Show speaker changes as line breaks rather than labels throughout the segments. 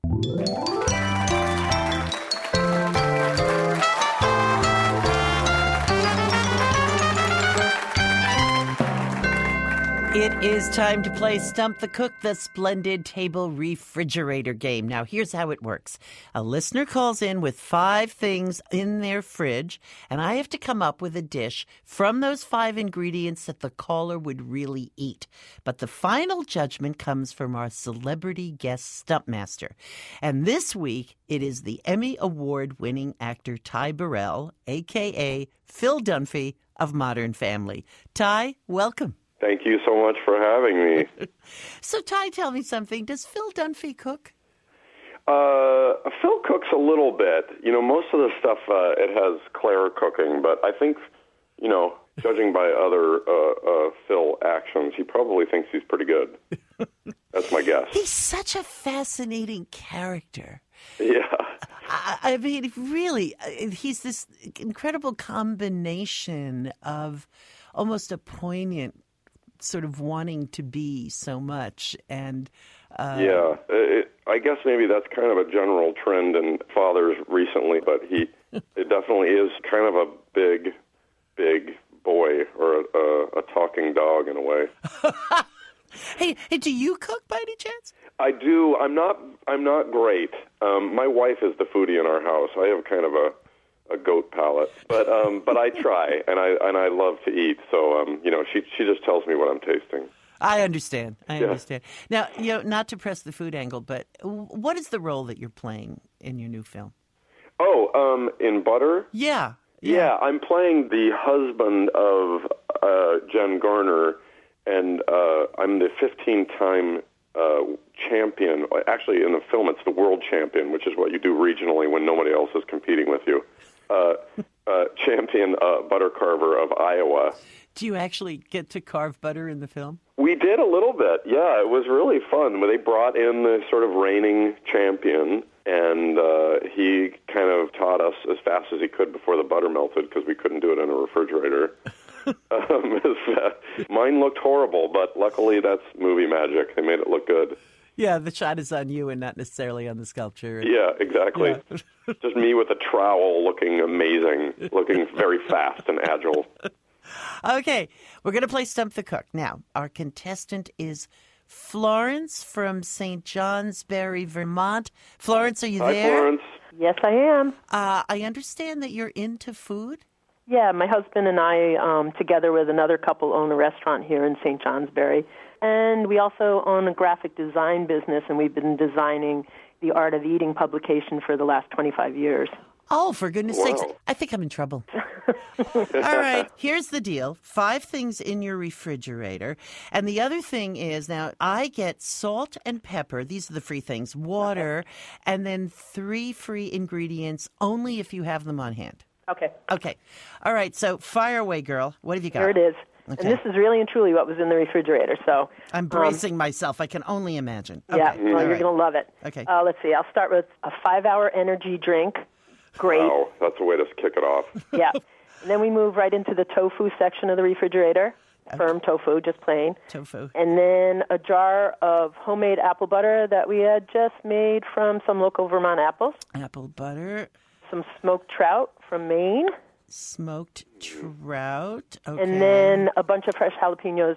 It is time to play Stump the Cook, the splendid table refrigerator game. Now, here's how it works. A listener calls in with 5 things in their fridge, and I have to come up with a dish from those 5 ingredients that the caller would really eat. But the final judgment comes from our celebrity guest stump master. And this week, it is the Emmy Award-winning actor Ty Burrell, a.k.a. Phil Dunphy of Modern Family. Ty, welcome.
Thank you so much for having me.
So, Ty, tell me something. Does Phil Dunphy cook?
Phil cooks a little bit. You know, most of the stuff, it has Claire cooking, but I think, you know, judging by other Phil actions, he probably thinks he's pretty good. That's my guess.
He's such a fascinating character.
Yeah.
I mean, really, he's this incredible combination of almost a poignant sort of wanting to be so much. And
I guess maybe that's kind of a general trend in fathers recently, but it definitely is kind of a big boy or a talking dog in a way.
Hey, do you cook by any chance?
I do. I'm not great. My wife is the foodie in our house. I have kind of a goat palate, but I try, and I love to eat. So you know, she just tells me what I'm tasting.
I understand. Now, you know, not to press the food angle, but what is the role that you're playing in your new film?
Oh, in Butter?
Yeah,
I'm playing the husband of Jen Garner, and I'm the 15-time champion. Actually, in the film, it's the world champion, which is what you do regionally when nobody else is competing with you. Champion butter carver of Iowa.
Do you actually get to carve butter in the film?
We did a little bit, yeah. It was really fun. They brought in the sort of reigning champion, and he kind of taught us as fast as he could before the butter melted because we couldn't do it in a refrigerator. Mine looked horrible, but luckily that's movie magic. They made it look good.
Yeah, the shot is on you and not necessarily on the sculpture.
Yeah, exactly. Yeah. Just me with a trowel looking amazing, looking very fast and agile.
Okay, we're going to play Stump the Cook. Now, our contestant is Florence from St. Johnsbury, Vermont. Florence, are you there?
Hi, Florence.
Yes, I am.
I understand that you're into food?
Yeah, my husband and I, together with another couple, own a restaurant here in St. Johnsbury. And we also own a graphic design business, and we've been designing the Art of Eating publication for the last 25 years.
Oh, for goodness sakes. I think I'm in trouble. All right, here's the deal. 5 things in your refrigerator. And the other thing is, now, I get salt and pepper. These are the free things. Water, and then 3 free ingredients only if you have them on hand.
Okay.
All right, so fire away, girl. What have you got?
Here it is.
Okay.
And this is really and truly what was in the refrigerator. So
I'm bracing myself. I can only imagine. Okay.
Yeah, well, you're going to love it.
Okay.
Let's see. I'll start with a 5-hour energy drink. Great.
Wow, that's a way to kick it off.
Yeah. And then we move right into the tofu section of the refrigerator. Firm tofu, just plain.
Tofu.
And then a jar of homemade apple butter that we had just made from some local Vermont apples.
Apple butter.
Some smoked trout from Maine.
Smoked trout. Okay.
And then a bunch of fresh jalapenos.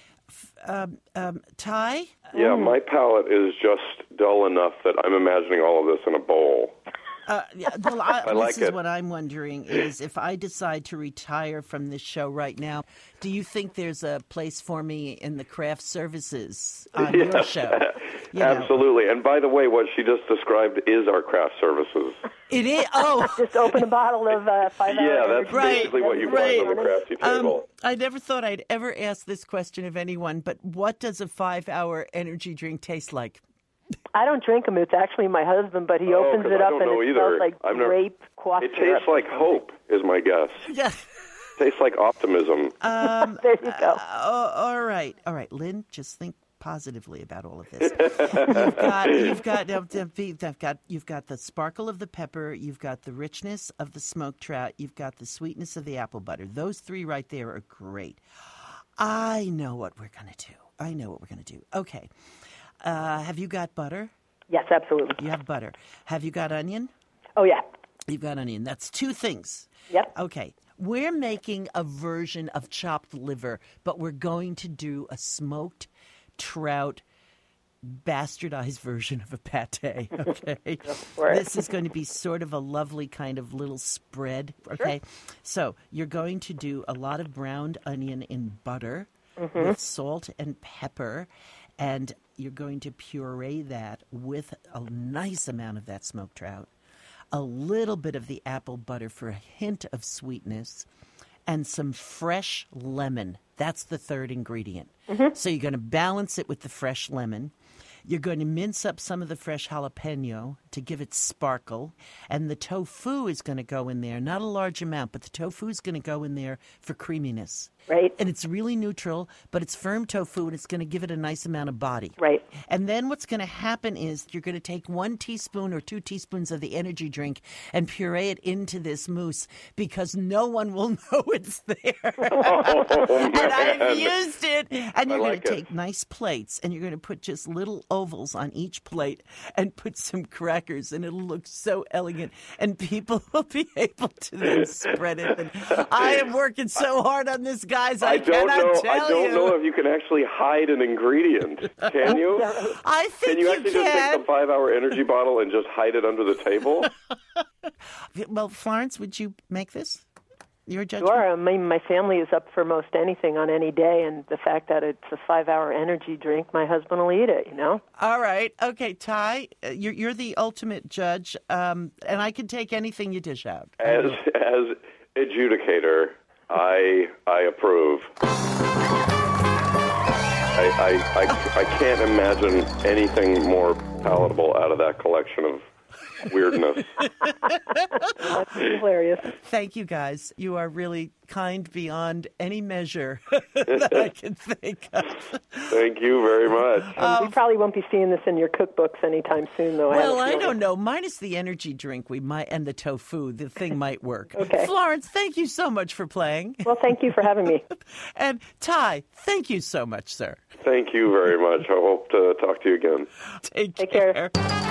Ty?
Yeah, my palate is just dull enough that I'm imagining all of this in a bowl.
This is what I'm wondering is if I decide to retire from this show right now, do you think there's a place for me in the craft services on your show?
Absolutely. And by the way, what she just described is our craft services.
It is? Oh.
Just open a bottle of 5-hour
Yeah, that's basically what you find on the crafty table.
I never thought I'd ever ask this question of anyone, but what does a 5-hour energy drink taste like?
I don't drink them. It's actually my husband, but he opens it up and it smells like grape quaff
syrup. It tastes like hope, is my guess.
Yeah.
Tastes like optimism.
There you go.
All right, Lynn, just think positively about all of this. You've got the sparkle of the pepper, you've got the richness of the smoked trout, you've got the sweetness of the apple butter. Those 3 right there are great. I know what we're going to do. Okay. Have you got butter?
Yes, absolutely.
You have butter. Have you got onion?
Oh, yeah.
You've got onion. That's 2 things.
Yep.
Okay. We're making a version of chopped liver, but we're going to do a smoked trout bastardized version of a pate, okay? This is going to be sort of a lovely kind of little spread, okay? Sure. So you're going to do a lot of browned onion in butter with salt and pepper, and you're going to puree that with a nice amount of that smoked trout, a little bit of the apple butter for a hint of sweetness, and some fresh lemon. That's the third ingredient. So you're going to balance it with the fresh lemon. You're going to mince up some of the fresh jalapeno to give it sparkle. And the tofu is going to go in there. Not a large amount, but the tofu is going to go in there for creaminess.
Right.
And it's really neutral, but it's firm tofu, and it's going to give it a nice amount of body.
Right.
And then what's going to happen is you're going to take 1 teaspoon or 2 teaspoons of the energy drink and puree it into this mousse because no one will know it's there. And I've used it. And you're going to take nice plates, and you're going to put just little ovals on each plate and put some crackers, and it'll look so elegant. And people will be able to then spread it. And I am working so hard on this, guys. I don't
know if you can actually hide an ingredient. Can you?
I think
can you actually just take the 5-hour energy bottle and just hide it under the table?
Well, Florence, would you make this? Your judgment?
Sure. I mean, my family is up for most anything on any day, and the fact that it's a 5-hour energy drink, my husband will eat it, you know?
All right. Okay, Ty, you're the ultimate judge, and I can take anything you dish out.
As adjudicator, I approve. I can't imagine anything more palatable out of that collection of weirdness.
That's hilarious.
Thank you, guys. You are really kind beyond any measure that I can think of.
Thank you very much.
We probably won't be seeing this in your cookbooks anytime soon, though.
Well, I don't know. Minus the energy drink, we might, and the tofu, the thing might work.
Okay.
Florence, thank you so much for playing.
Well, thank you for having me.
And Ty, thank you so much, sir.
Thank you very much. I hope to talk to you again.
Take care.